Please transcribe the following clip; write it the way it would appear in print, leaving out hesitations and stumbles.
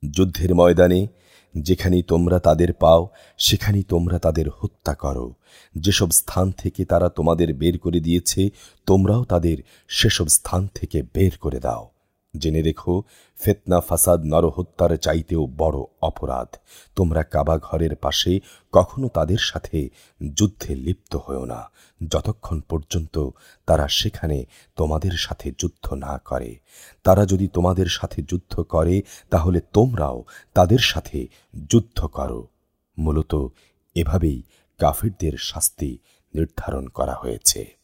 যুদ্ধের ময়দানে যেখানেই তোমরা তাদের পাও সেখানেই তোমরা তাদের হত্যা করো। যেসব স্থান থেকে তারা তোমাদের বের করে দিয়েছে তোমরাও তাদের সেসব স্থান থেকে বের করে দাও। জেনে রেখো, ফিতনা ফাসাদ নরহত্যার চাইতেও বড় অপরাধ। তোমরা কাবা ঘরের পাশে কখনো তাদের সাথে যুদ্ধে লিপ্ত হও না, যতক্ষণ পর্যন্ত তারা সেখানে তোমাদের সাথে যুদ্ধ না করে। তারা যদি তোমাদের সাথে যুদ্ধ করে তাহলে তোমরাও তাদের সাথে যুদ্ধ করো। মূলত এভাবেই কাফিরদের শাস্তি নির্ধারণ করা হয়েছে।